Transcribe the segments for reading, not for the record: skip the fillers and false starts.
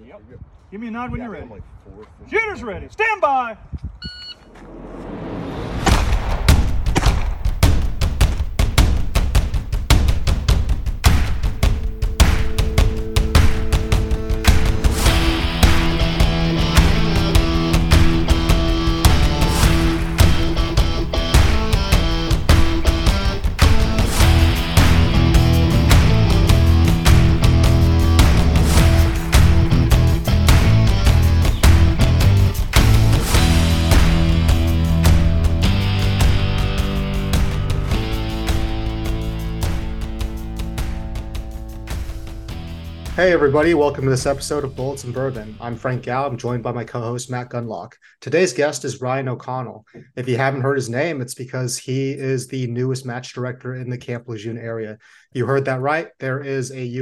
Yep. Give me a nod when you're ready. Like fourth. Shooter's ready. Stand by. Hey everybody, welcome to this episode of Bullets and Bourbon. I'm Frank Gow. I'm joined by my co-host Matt Gunlock. Today's guest is Ryan O'Connell. If you haven't heard his name, it's because he is the newest match director in the Camp Lejeune area. You heard that right. There is a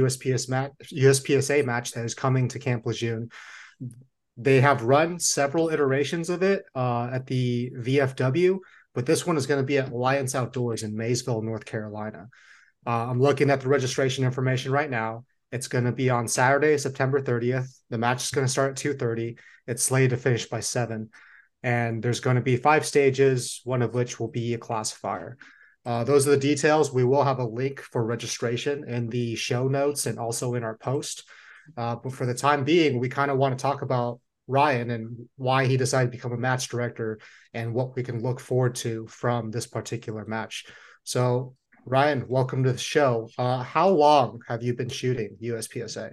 USPSA match that is coming to Camp Lejeune. They have run several iterations of it at the VFW, but this one is going to be at Alliance Outdoors in Maysville, North Carolina. I'm looking at the registration information right now. It's going to be on Saturday, September 30th. The match is going to start at 2:30. It's slated to finish by 7. And there's going to be 5 stages, one of which will be a classifier. Those are the details. We will have a link for registration in the show notes and also in our post. But for the time being, we kind of want to talk about Ryan and why he decided to become a match director and what we can look forward to from this particular match. So Ryan, welcome to the show. How long have you been shooting USPSA?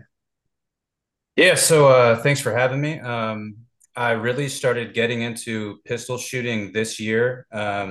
Yeah, so thanks for having me. I really started getting into pistol shooting this year.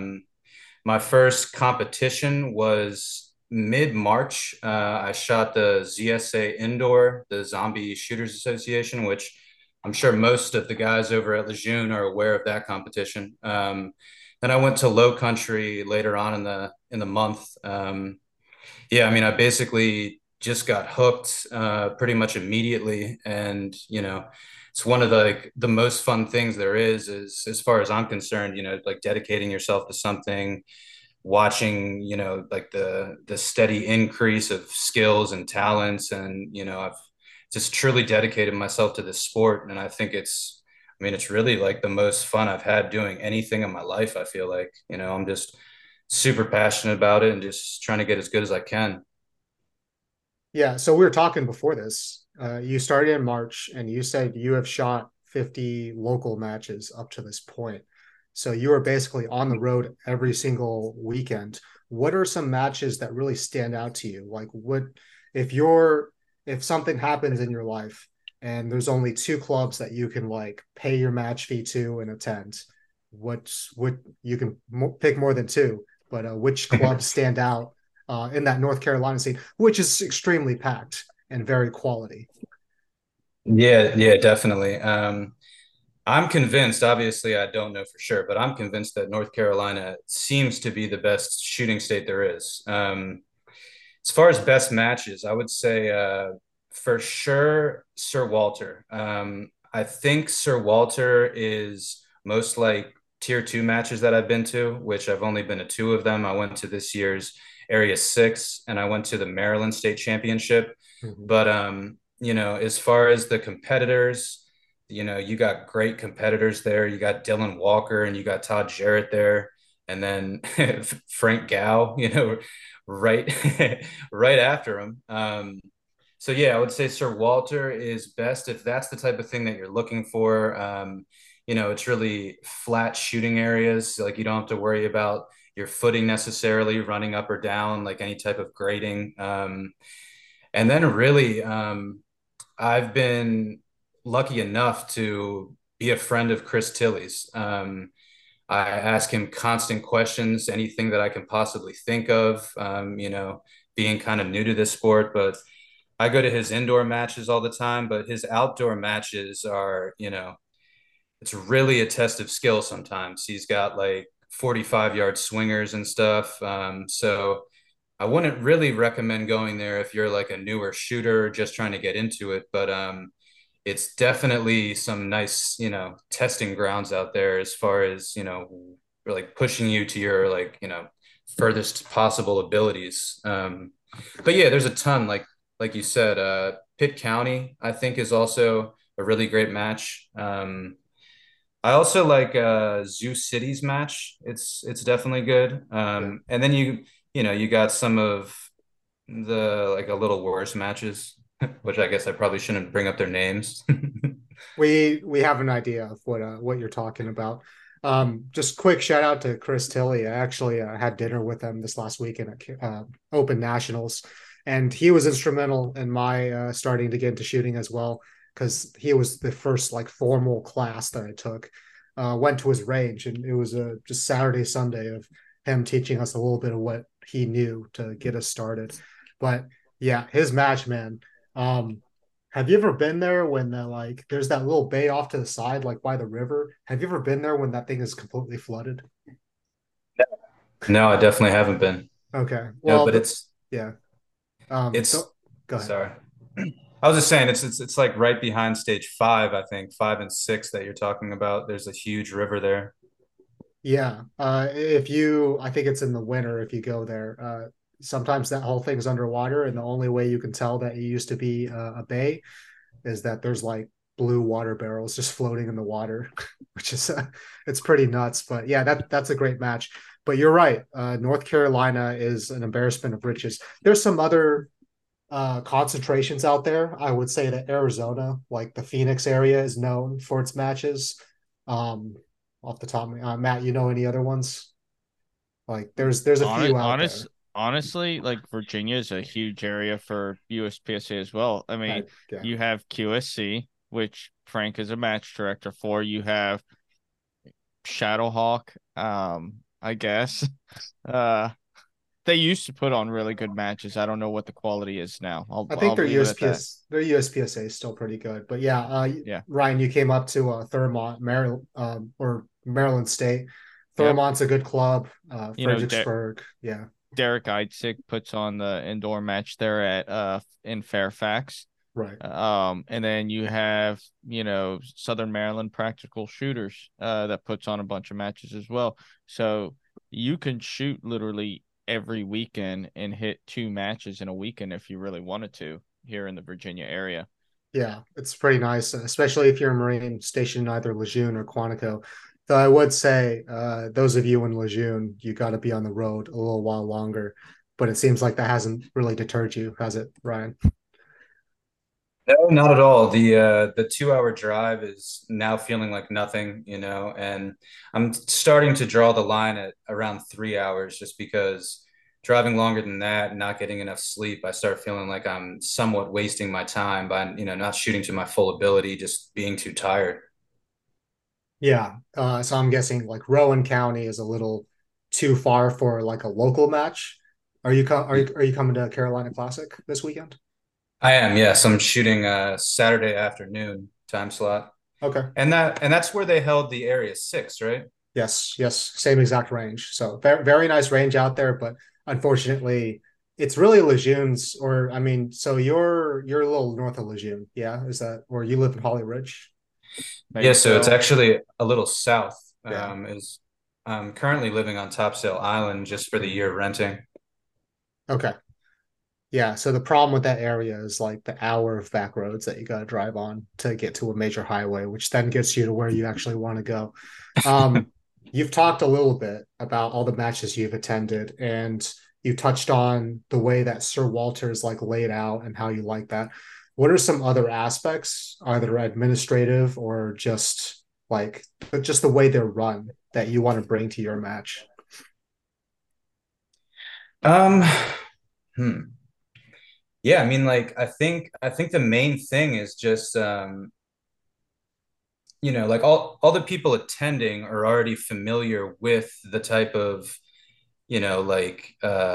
My first competition was mid-March. I shot the ZSA Indoor, the Zombie Shooters Association, which I'm sure most of the guys over at Lejeune are aware of that competition. Then I went to Low Country later on in the month. Yeah, I mean, I basically just got hooked pretty much immediately, and it's one of the most fun things there is as far as I'm concerned. Like dedicating yourself to something, watching like the steady increase of skills and talents, and I've just truly dedicated myself to this sport, and I think it's really like the most fun I've had doing anything in my life. I feel like, I'm just super passionate about it and just trying to get as good as I can. Yeah, so we were talking before this. You started in March and you said you have shot 50 local matches up to this point. So you are basically on the road every single weekend. What are some matches that really stand out to you? Like if something happens in your life and there's only 2 clubs that you can like pay your match fee to and attend, what you can pick more than 2, but which clubs stand out in that North Carolina scene, which is extremely packed and very quality? Yeah, definitely. I'm convinced, obviously I don't know for sure, but I'm convinced that North Carolina seems to be the best shooting state there is. As far as best matches, I would say for sure Sir Walter. I think Sir Walter is most like tier 2 matches that I've been to, which I've only been to 2 of them. I went to this year's Area 6 and I went to the Maryland State Championship. Mm-hmm. But as far as the competitors, you got great competitors there. You got Dylan Walker and you got Todd Jarrett there, and then Frank Gow, right right after him. So yeah, I would say Sir Walter is best if that's the type of thing that you're looking for. It's really flat shooting areas. Like you don't have to worry about your footing necessarily running up or down, like any type of grading. And then really, I've been lucky enough to be a friend of Chris Tilley's. I ask him constant questions, anything that I can possibly think of, being kind of new to this sport, but I go to his indoor matches all the time, but his outdoor matches are, it's really a test of skill sometimes. He's got like 45-yard swingers and stuff. So I wouldn't really recommend going there if you're like a newer shooter just trying to get into it. But it's definitely some nice, testing grounds out there as far as, like pushing you to your like, furthest possible abilities. But yeah, there's a ton like you said, Pitt County, I think is also a really great match. I also like Zeus City's match. It's definitely good. Yeah. And then you got some of the like a little worse matches, which I guess I probably shouldn't bring up their names. We have an idea of what you're talking about. Just quick shout out to Chris Tilley. I actually had dinner with him this last weekend at Open Nationals, and he was instrumental in my starting to get into shooting as well because he was the first like formal class that I took. Went to his range, and it was just Saturday Sunday of him teaching us a little bit of what he knew to get us started. But yeah, his match, man. Um, have you ever been there when like there's that little bay off to the side, like by the river? Have you ever been there when that thing is completely flooded? No, I definitely haven't been. Okay. No, Well, but yeah. it's So go ahead. sorry. I was just saying it's like right behind stage five, I think, five and six that you're talking about. There's a huge river there. Yeah. I think it's in the winter if you go there. Sometimes that whole thing's underwater, and the only way you can tell that it used to be a bay is that there's like blue water barrels just floating in the water, which is it's pretty nuts. But yeah, that's a great match. But you're right. North Carolina is an embarrassment of riches. There's some other concentrations out there. I would say that Arizona, like the Phoenix area, is known for its matches. Um, Off the top, Matt, you know any other ones? Like there's a Honest, few out honest, there. honestly, like Virginia is a huge area for USPSA as well. I mean, Yeah, you have QSC, which Frank is a match director for. You have Shadowhawk, I guess. Uh, they used to put on really good matches. I don't know what the quality is now. I'll I think I'll leave it at that. Their USPSA is still pretty good. But yeah, Yeah. Ryan, you came up to Thurmont, Maryland, or Maryland State. Yep. Thurmont's a good club. You know, Fredericksburg, yeah, Derek Idsick puts on the indoor match there at in Fairfax. right. And then you have, Southern Maryland Practical Shooters that puts on a bunch of matches as well. So you can shoot literally every weekend and hit two matches in a weekend if you really wanted to here in the Virginia area. Yeah, it's pretty nice, especially if you're a Marine stationed in either Lejeune or Quantico. Though I would say, those of you in Lejeune, you got to be on the road a little while longer. But it seems like that hasn't really deterred you, has it, Ryan? No, not at all. The 2 hour drive is now feeling like nothing, and I'm starting to draw the line at around 3 hours just because driving longer than that and not getting enough sleep, I start feeling like I'm somewhat wasting my time by, not shooting to my full ability, just being too tired. Yeah. So I'm guessing like Rowan County is a little too far for like a local match. Are you coming to Carolina Classic this weekend? I am, yes. I'm shooting a Saturday afternoon time slot. Okay. And that's where they held the Area 6, right? Yes, yes, same exact range. So very nice range out there, but unfortunately, it's really Lejeune's, or I mean, so you're a little north of Lejeune, yeah? Is that or you live in Holly Ridge? Yeah, Maybe so it's so. actually a little south. Yeah. Is I'm currently living on Topsail Island just for the year renting. Okay. Yeah. So the problem with that area is like the hour of back roads that you got to drive on to get to a major highway, which then gets you to where you actually want to go. Um, you've talked a little bit about all the matches you've attended, and you touched on the way that Sir Walter's like laid out and how you like that. What are some other aspects, either administrative or just the way they're run that you want to bring to your match? Um, hmm. Yeah, I mean, like I think the main thing is just like all the people attending are already familiar with the type of, like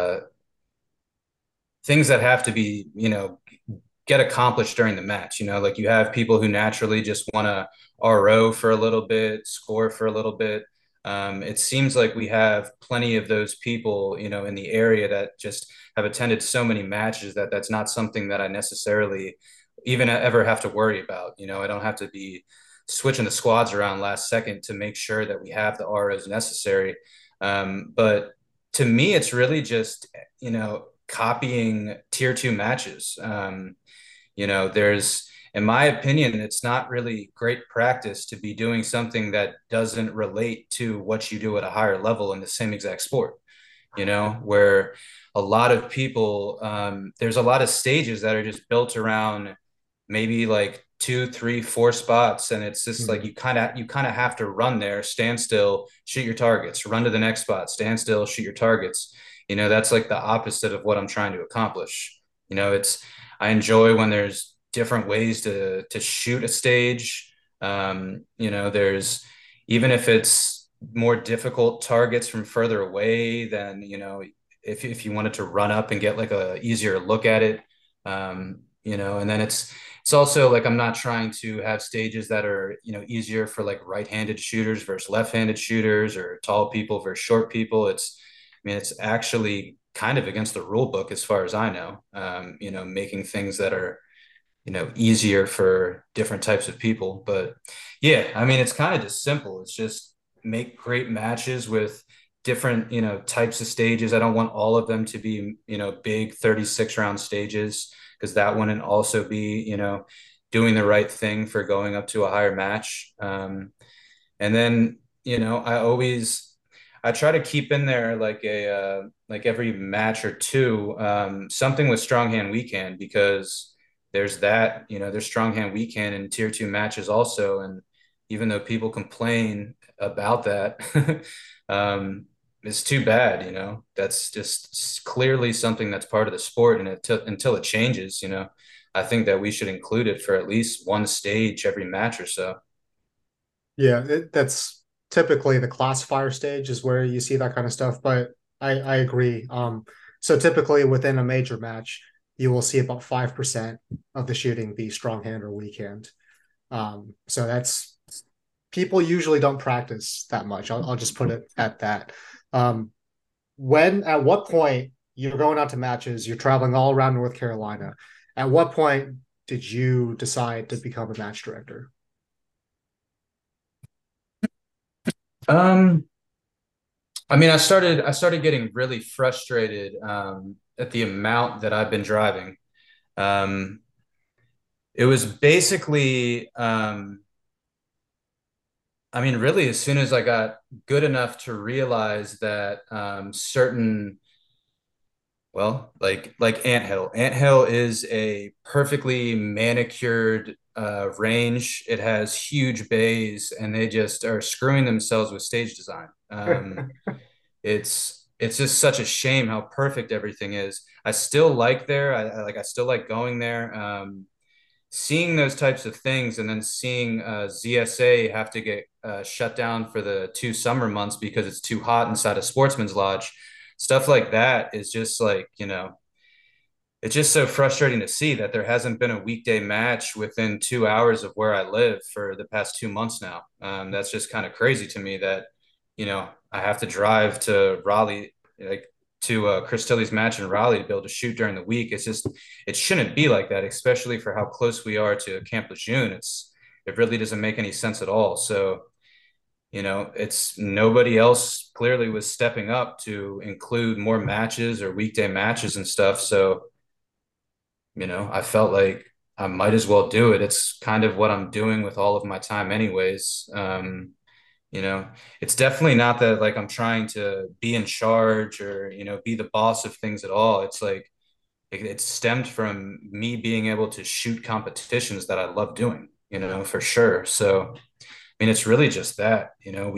things that have to be, get accomplished during the match. Like you have people who naturally just want to RO for a little bit, score for a little bit. It seems like we have plenty of those people, in the area that just have attended so many matches that that's not something that I necessarily even ever have to worry about. I don't have to be switching the squads around last second to make sure that we have the ROs necessary. But to me, it's really just, copying tier two matches. There's in my opinion, it's not really great practice to be doing something that doesn't relate to what you do at a higher level in the same exact sport, where a lot of people, there's a lot of stages that are just built around maybe like 2, 3, 4 spots. And it's just like, Mhm. you kind of have to run there, stand still, shoot your targets, run to the next spot, stand still, shoot your targets. That's like the opposite of what I'm trying to accomplish. I enjoy when there's different ways to shoot a stage. There's, even if it's more difficult targets from further away, then if you wanted to run up and get like a easier look at it, and then it's also like I'm not trying to have stages that are easier for like right-handed shooters versus left-handed shooters, or tall people versus short people. It's actually kind of against the rule book as far as I know. Making things that are easier for different types of people. But yeah, it's kind of just simple. It's just make great matches with different types of stages. I don't want all of them to be big 36 round stages, because that wouldn't also be doing the right thing for going up to a higher match. And then I try to keep in there like like every match or two, something with strong hand weak hand, because there's that, there's strong hand weak hand in tier 2 matches also. And even though people complain about that, it's too bad. That's just clearly something that's part of the sport. And until it changes, I think that we should include it for at least one stage every match or so. Yeah, that's typically the classifier stage is where you see that kind of stuff. But I agree. So typically within a major match, you will see about 5% of the shooting be strong hand or weak hand. So that's people usually don't practice that much. I'll just put it at that. Um, at what point you're going out to matches, you're traveling all around North Carolina. At what point did you decide to become a match director? Um, I started getting really frustrated at the amount that I've been driving. Um, it was basically, really, as soon as I got good enough to realize that certain, well, like Anthill. Anthill is a perfectly manicured range. It has huge bays, and they just are screwing themselves with stage design. It's just such a shame how perfect everything is. I still like there. I still like going there. Seeing those types of things, and then seeing ZSA have to get shut down for the 2 summer months because it's too hot inside a sportsman's lodge. Stuff like that is just like, it's just so frustrating to see that there hasn't been a weekday match within 2 hours of where I live for the past 2 months now. That's just kind of crazy to me that, I have to drive to Raleigh, like to Chris Tilley's match in Raleigh to be able to shoot during the week. It's just, it shouldn't be like that, especially for how close we are to Camp Lejeune. It really doesn't make any sense at all. So, it's nobody else clearly was stepping up to include more matches or weekday matches and stuff. So, I felt like I might as well do it. It's kind of what I'm doing with all of my time anyways. You know, it's definitely not that like I'm trying to be in charge or, be the boss of things at all. It's like it stemmed from me being able to shoot competitions that I love doing, for sure. So, it's really just that,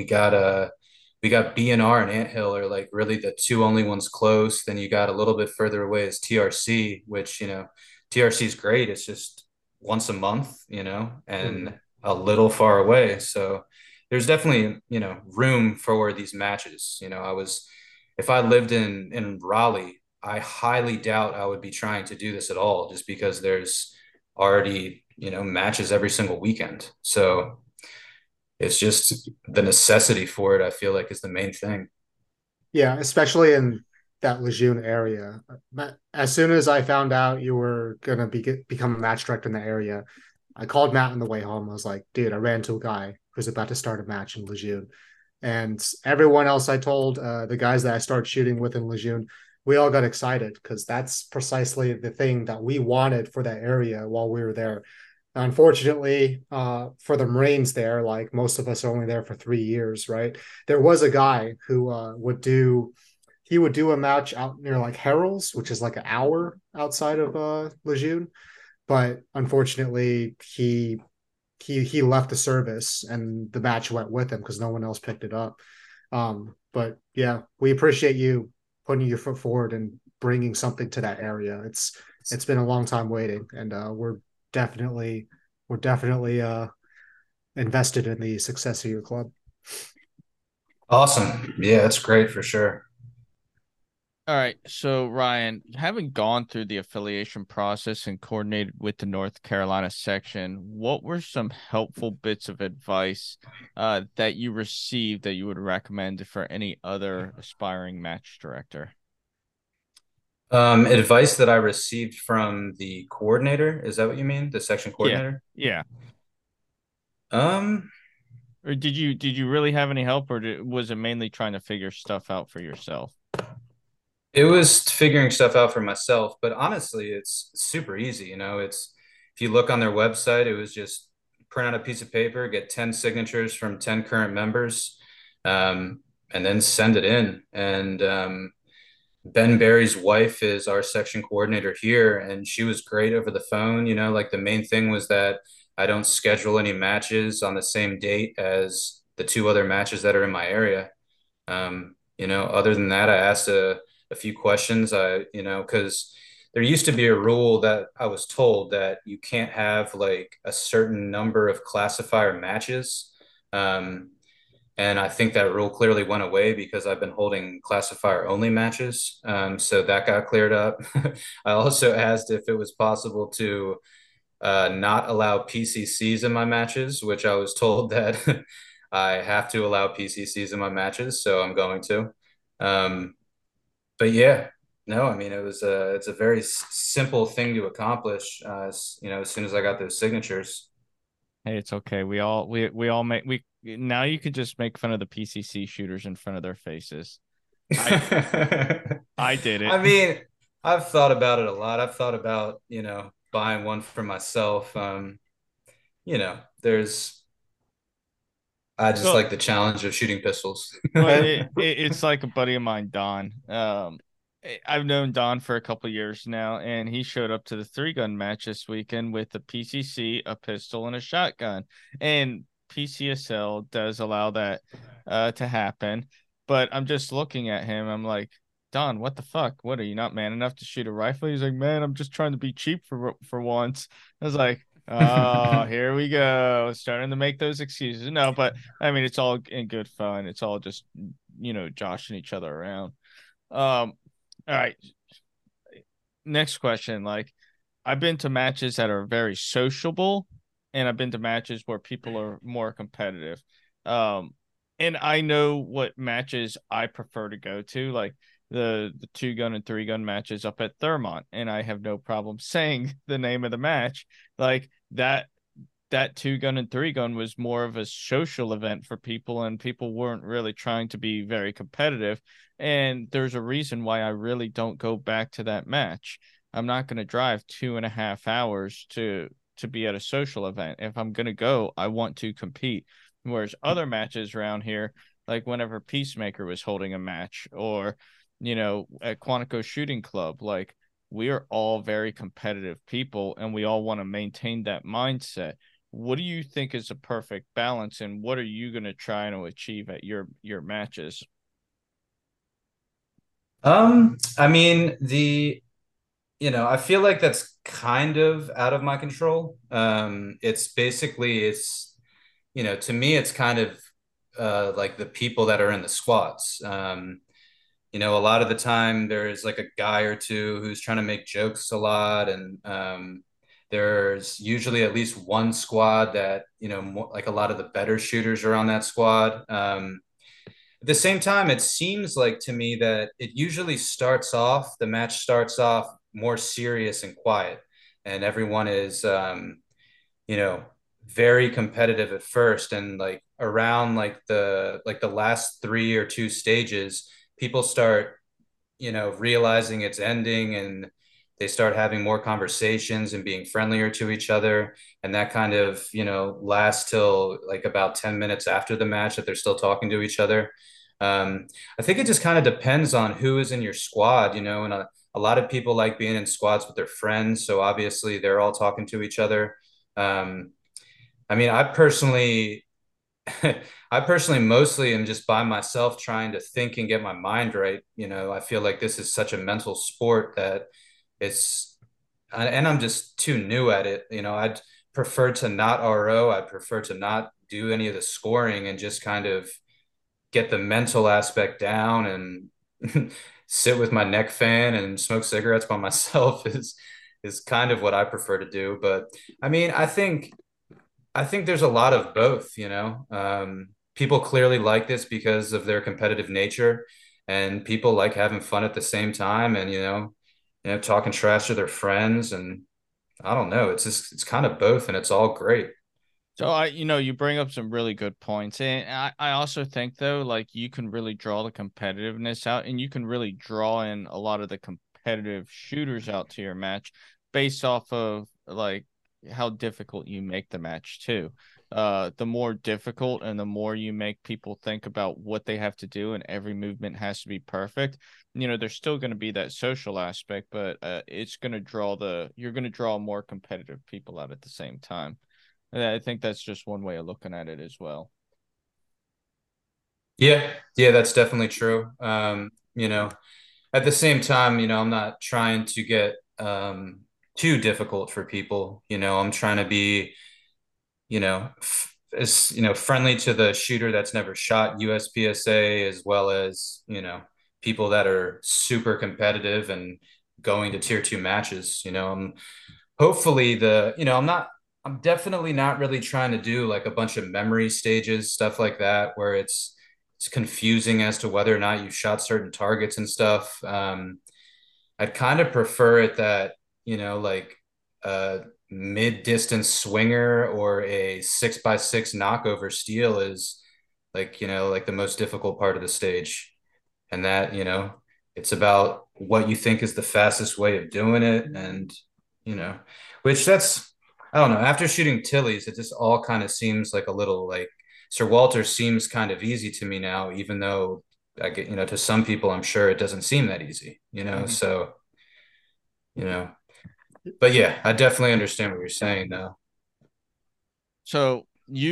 we got BNR and Anthill are like really the two only ones close. Then you got a little bit further away is TRC, which, TRC is great. It's just once a month, and Mhm. a little far away. So there's definitely, room for these matches. If I lived in Raleigh, I highly doubt I would be trying to do this at all, just because there's already, matches every single weekend. So it's just the necessity for it, I feel like, is the main thing. Yeah, especially in that Lejeune area. As soon as I found out you were gonna become a match director in the area, I called Matt on the way home. I was like, dude, I ran into a guy who's about to start a match in Lejeune. And everyone else I told, the guys that I started shooting with in Lejeune, we all got excited because that's precisely the thing that we wanted for that area while we were there. Unfortunately, for the Marines there, like most of us are only there for 3 years, right? There was a guy who he would do a match out near like Harrell's, which is like an hour outside of Lejeune. But unfortunately, he left the service and the match went with him because no one else picked it up. But yeah, we appreciate you putting your foot forward and bringing something to that area. It's been a long time waiting, and definitely we're definitely invested in the success of your club. Awesome. Yeah, that's great for sure. All right. So, Ryan, having gone through the affiliation process and coordinated with the North Carolina section, what were some helpful bits of advice that you received that you would recommend for any other aspiring match director? Advice that I received from the coordinator, is that what you mean? The section Yeah. coordinator? Yeah. Um, Or did you really have any help, or was it mainly trying to figure stuff out for yourself? it was figuring stuff out for myself, but honestly, it's super easy. It's if you look on their website, it was just print out a piece of paper, get 10 signatures from 10 current members, um, and then send it in. And Ben Barry's wife is our section coordinator here, and she was great over the phone. Like the main thing was that I don't schedule any matches on the same date as the two other matches that are in my area. Other than that, I asked a few questions. Because there used to be a rule that I was told that you can't have like a certain number of classifier matches. Um, and I think that rule clearly went away because I've been holding classifier only matches. So that got cleared up. I also asked if it was possible to not allow PCCs in my matches, which I was told that I have to allow PCCs in my matches. So I'm going to. Um, but yeah, no, I mean, it's a very simple thing to accomplish, as soon as I got those signatures. Hey, it's okay. We all make we now you could just make fun of the PCC shooters in front of their faces. I I did it. I mean, I've thought about it a lot. I've thought about, buying one for myself. There's, I just Well, like the challenge of shooting pistols. well, it's like a buddy of mine, Don. I've known Don for a couple of years now, and he showed up to the 3-gun match this weekend with a PCC, a pistol, and a shotgun. And PCSL does allow that to happen. But I'm just looking at him. I'm like, Don, what the fuck? What, are you not man enough to shoot a rifle? He's like, man, I'm just trying to be cheap for once. I was like, oh, here we go, starting to make those excuses. No, but I mean, it's all in good fun. It's all just joshing each other around. All right. Next question. Like, I've been to matches that are very sociable, and I've been to matches where people are more competitive. Um, and I know what matches I prefer to go to, like the 2-gun and 3-gun matches up at Thermont, and I have no problem saying the name of the match. Like that 2-gun and 3-gun was more of a social event for people, and people weren't really trying to be very competitive. And there's a reason why I really don't go back to that match. I'm not going to drive 2.5 hours to be at a social event. If I'm going to go, I want to compete. Whereas other matches around here, like whenever Peacemaker was holding a match, or at Quantico Shooting Club, like, we are all very competitive people, and we all want to maintain that mindset. What do you think is a perfect balance, and what are you going to try to achieve at your matches? I mean, I feel like that's kind of out of my control. To me, it's kind of like the people that are in the squads. A lot of the time there's like a guy or two who's trying to make jokes a lot. And there's usually at least one squad that, more, like a lot of the better shooters are on that squad. At the same time, it seems like to me that the match starts off more serious and quiet, and everyone is, you know, very competitive at first. And like around like the last three or two stages, people start, realizing it's ending, and they start having more conversations and being friendlier to each other. And that kind of, lasts till like about 10 minutes after the match that they're still talking to each other. I think it just kind of depends on who is in your squad, and a lot of people like being in squads with their friends. So obviously they're all talking to each other. Um, I mean, I personally mostly am just by myself trying to think and get my mind right. I feel like this is such a mental sport that it's, and I'm just too new at it. I'd prefer to not RO. I'd prefer to not do any of the scoring and just kind of get the mental aspect down and sit with my neck fan and smoke cigarettes by myself is kind of what I prefer to do. But I mean, I think there's a lot of both. People clearly like this because of their competitive nature, and people like having fun at the same time, and talking trash to their friends, and I don't know, it's kind of both, and it's all great. So you bring up some really good points. And I also think though, like you can really draw the competitiveness out and you can really draw in a lot of the competitive shooters out to your match based off of like how difficult you make the match too. The more difficult and the more you make people think about what they have to do and every movement has to be perfect, there's still going to be that social aspect, but it's going to you're going to draw more competitive people out at the same time. I think that's just one way of looking at it as well. Yeah, that's definitely true. At the same time, I'm not trying to get too difficult for people. I'm trying to be, as friendly to the shooter that's never shot USPSA, as well as people that are super competitive and going to tier 2 matches. I'm hopefully I'm definitely not really trying to do like a bunch of memory stages, stuff like that, where it's confusing as to whether or not you shot certain targets and stuff. I'd kind of prefer it that, like a mid-distance swinger or a 6x6 knockover steal is like, like the most difficult part of the stage. And that, it's about what you think is the fastest way of doing it. And, you know, which that's, I don't know, after shooting Tilly's, it just all kind of seems like a little like Sir Walter seems kind of easy to me now, even though I get, to some people, I'm sure it doesn't seem that easy. Mhm. So, you know, but yeah, I definitely understand what you're saying though. So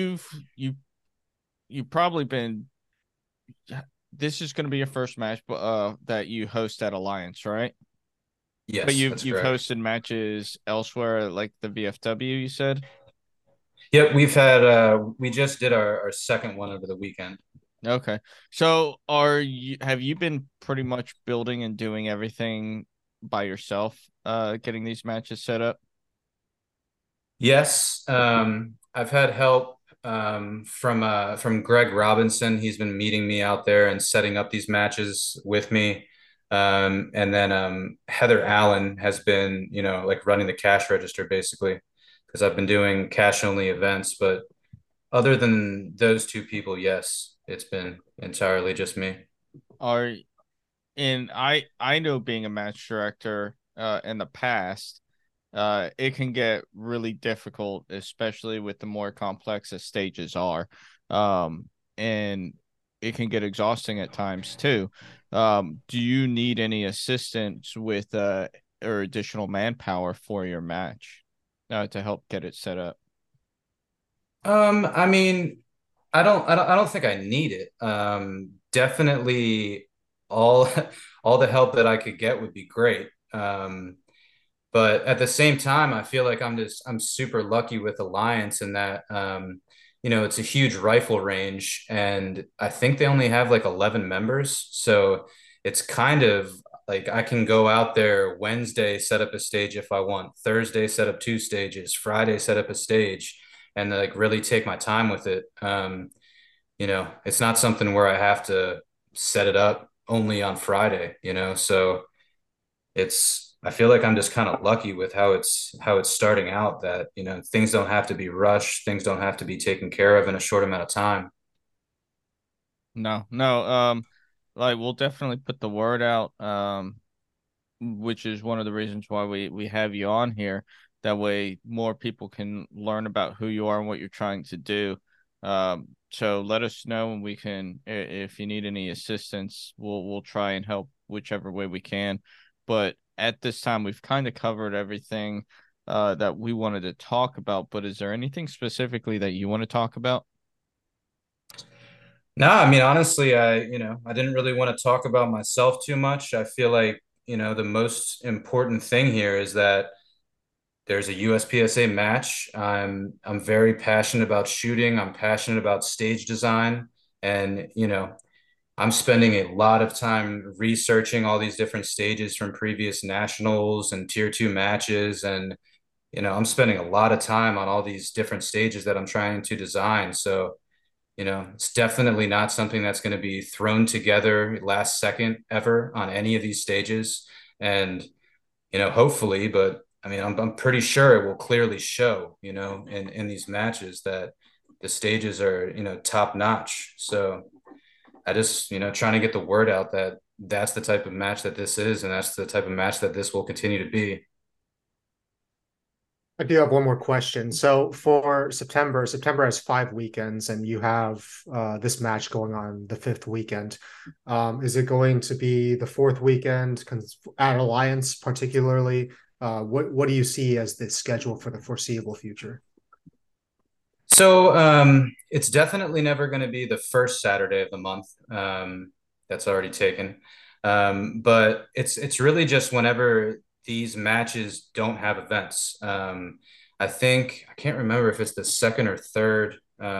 you've probably been this is going to be your first match that you host at Alliance, right? But Yes, you've that's you've correct. hosted matches elsewhere like the VFW, you said? Yep, we just did our second one over the weekend. Okay. So have you been pretty much building and doing everything by yourself, getting these matches set up? Yes, I've had help from Greg Robinson. He's been meeting me out there and setting up these matches with me. And then Heather Allen has been, like running the cash register basically, because I've been doing cash only events. But other than those two people, yes, it's been entirely just me. Are and I know being a match director in the past, it can get really difficult, especially with the more complex the stages are. And it can get exhausting at times too. Do you need any assistance with or additional manpower for your match to help get it set up? I mean, I don't think I need it. Definitely all all the help that I could get would be great. But at the same time, I feel like I'm super lucky with Alliance in that it's a huge rifle range, and I think they only have like 11 members. So it's kind of like I can go out there Wednesday, set up a stage if I want, Thursday, set up 2 stages, Friday, set up a stage, and like really take my time with it. It's not something where I have to set it up only on Friday. So I feel like I'm just kind of lucky with how it's starting out that, things don't have to be rushed, things don't have to be taken care of in a short amount of time. No, no. Like we'll definitely put the word out. which is one of the reasons why we have you on here. That way, more people can learn about who you are and what you're trying to do. So let us know, and we can, if you need any assistance, we'll try and help whichever way we can. But at this time, we've kind of covered everything that we wanted to talk about. But is there anything specifically that you want to talk about? No, I mean, honestly, I didn't really want to talk about myself too much. I feel like, the most important thing here is that there's a USPSA match. I'm very passionate about shooting. I'm passionate about stage design, and I'm spending a lot of time researching all these different stages from previous nationals and tier two matches, and I'm spending a lot of time on all these different stages that I'm trying to design. So it's definitely not something that's going to be thrown together last second ever on any of these stages. And, hopefully, but I mean, I'm pretty sure it will clearly show, in these matches that the stages are, top notch. So I just, trying to get the word out that that's the type of match that this is, and that's the type of match that this will continue to be. I do have one more question. So for September has 5 weekends, and you have this match going on the fifth weekend. Is it going to be the fourth weekend at Alliance particularly? What do you see as the schedule for the foreseeable future? So it's definitely never going to be the first Saturday of the month. That's already taken. But it's really just whenever these matches don't have events. I can't remember if it's the second or third.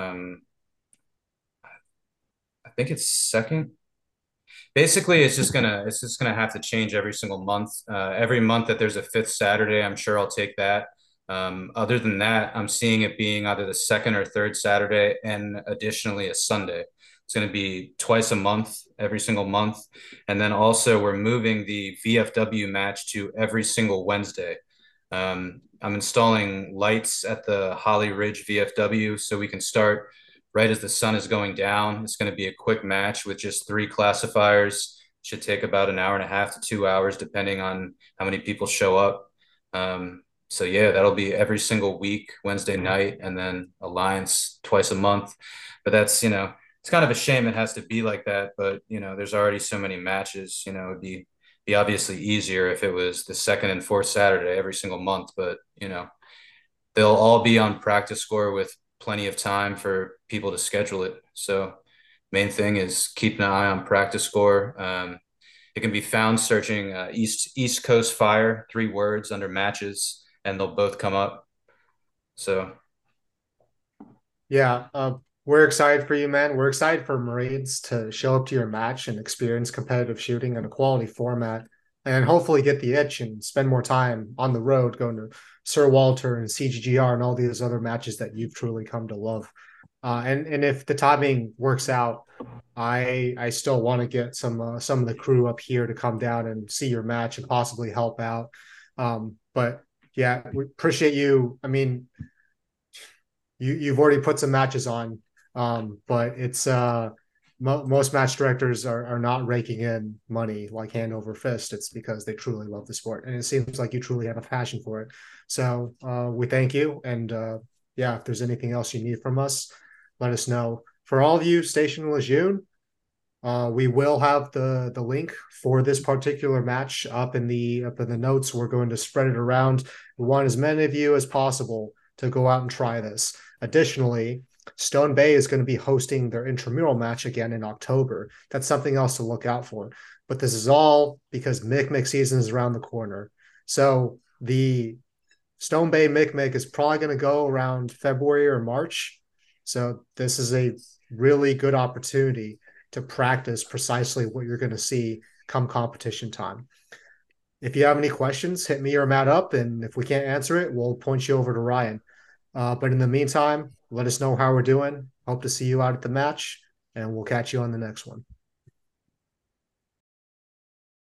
I think it's second. Basically, it's just gonna have to change every single month. Every month that there's a fifth Saturday, I'm sure I'll take that. Other than that, I'm seeing it being either the second or third Saturday, and additionally a Sunday. It's going to be twice a month, every single month. And then also we're moving the VFW match to every single Wednesday. I'm installing lights at the Holly Ridge VFW so we can start right as the sun is going down. It's going to be a quick match with just 3 classifiers. Should take about an hour and a half to 2 hours, depending on how many people show up. So yeah, that'll be every single week, Wednesday night, and then Alliance twice a month. But that's, it's kind of a shame it has to be like that. But, there's already so many matches, it'd be obviously easier if it was the second and fourth Saturday every single month. But, they'll all be on practice score with plenty of time for people to schedule it. So main thing is keeping an eye on practice score. It can be found searching East Coast Fire, 3 words under matches, and they'll both come up. So Yeah, we're excited for you, man. We're excited for Marines to show up to your match and experience competitive shooting in a quality format, and hopefully get the itch and spend more time on the road going to Sir Walter and CGGR and all these other matches that you've truly come to love. And if the timing works out, I still want to get some of the crew up here to come down and see your match and possibly help out. But yeah, we appreciate you. I mean, you've already put some matches on, but it's most match directors are not raking in money like hand over fist. It's because they truly love the sport, and it seems like you truly have a passion for it. So we thank you, and yeah, if there's anything else you need from us, let us know. For all of you stationed in Lejeune, we will have the link for this particular match up in the notes. We're going to spread it around. We want as many of you as possible to go out and try this. Additionally, Stone Bay is going to be hosting their intramural match again in October. That's something else to look out for. But this is all because Mick season is around the corner. So the Stone Bay Mick is probably going to go around February or March. So this is a really good opportunity to practice precisely what you're going to see come competition time. If you have any questions, hit me or Matt up, and if we can't answer it, we'll point you over to Ryan. But in the meantime, let us know how we're doing. Hope to see you out at the match, and we'll catch you on the next one.